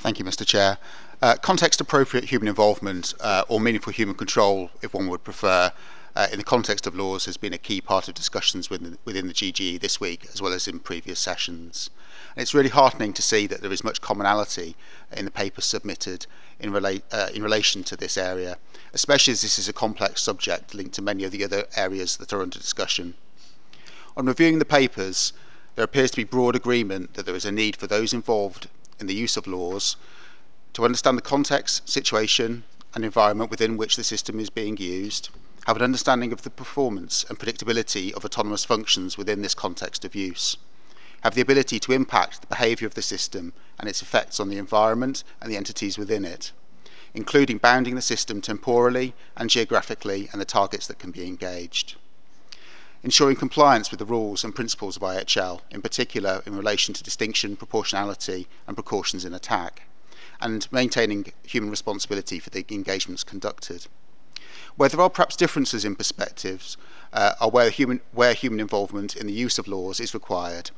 Thank you, Mr. Chair. Context-appropriate human involvement, or meaningful human control, if one would prefer, in the context of laws has been a key part of discussions within the GGE this week, as well as in previous sessions. And it's really heartening to see that there is much commonality in the papers submitted in relation to this area, especially as this is a complex subject linked to many of the other areas that are under discussion. On reviewing the papers, there appears to be broad agreement that there is a need for those involved in the use of laws to understand the context, situation and environment within which the system is being used, have an understanding of the performance and predictability of autonomous functions within this context of use, have the ability to impact the behaviour of the system and its effects on the environment and the entities within it, including bounding the system temporally and geographically and the targets that can be engaged. Ensuring compliance with the rules and principles of IHL, in particular in relation to distinction, proportionality and precautions in attack, and maintaining human responsibility for the engagements conducted. Where there are perhaps differences in perspectives are where human involvement in the use of laws is required,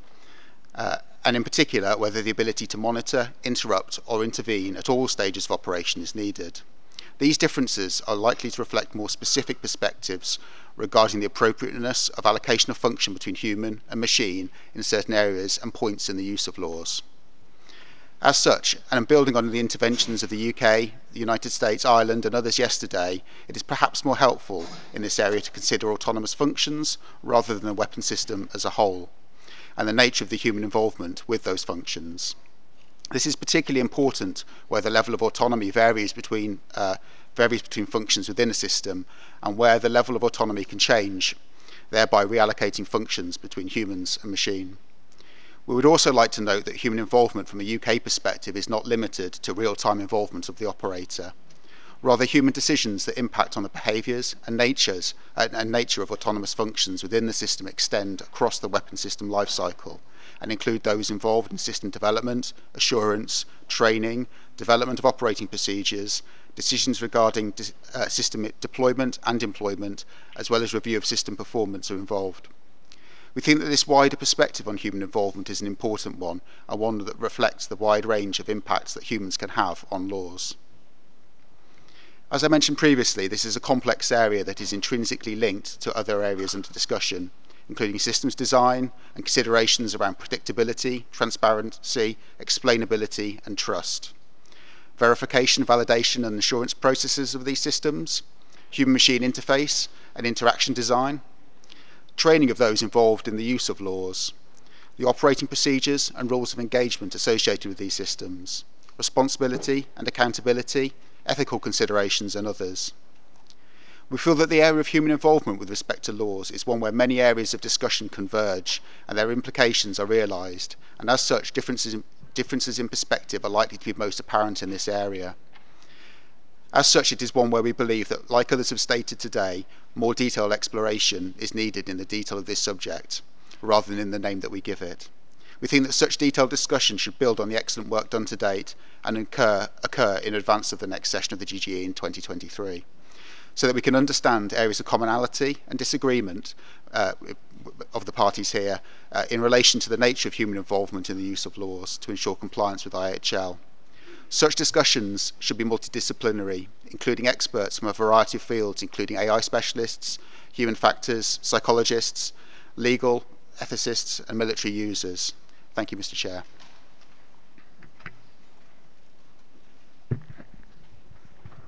and in particular whether the ability to monitor, interrupt or intervene at all stages of operation is needed. These differences are likely to reflect more specific perspectives regarding the appropriateness of allocation of function between human and machine in certain areas and points in the use of laws. As such, and building on the interventions of the UK, the United States, Ireland and others yesterday, it is perhaps more helpful in this area to consider autonomous functions rather than the weapon system as a whole, and the nature of the human involvement with those functions. This is particularly important where the level of autonomy varies between functions within a system and where the level of autonomy can change, thereby reallocating functions between humans and machine. We would also like to note that human involvement from a UK perspective is not limited to real-time involvement of the operator. Rather, human decisions that impact on the behaviours and nature of autonomous functions within the system extend across the weapon system lifecycle and include those involved in system development, assurance, training, development of operating procedures, decisions regarding system deployment and employment, as well as review of system performance are involved. We think that this wider perspective on human involvement is an important one, and one that reflects the wide range of impacts that humans can have on laws. As I mentioned previously, this is a complex area that is intrinsically linked to other areas under discussion, including systems design and considerations around predictability, transparency, explainability and trust, verification, validation and assurance processes of these systems, human-machine interface and interaction design, training of those involved in the use of laws, the operating procedures and rules of engagement associated with these systems, responsibility and accountability, ethical considerations and others. We feel that the area of human involvement with respect to laws is one where many areas of discussion converge and their implications are realised, and as such differences in perspective are likely to be most apparent in this area. As such, it is one where we believe that, like others have stated today, more detailed exploration is needed in the detail of this subject, rather than in the name that we give it. We think that such detailed discussion should build on the excellent work done to date and occur in advance of the next session of the GGE in 2023, so that we can understand areas of commonality and disagreement of the parties here in relation to the nature of human involvement in the use of laws to ensure compliance with IHL. Such discussions should be multidisciplinary, including experts from a variety of fields, including AI specialists, human factors, psychologists, legal, ethicists and military users. Thank you, Mr. Chair.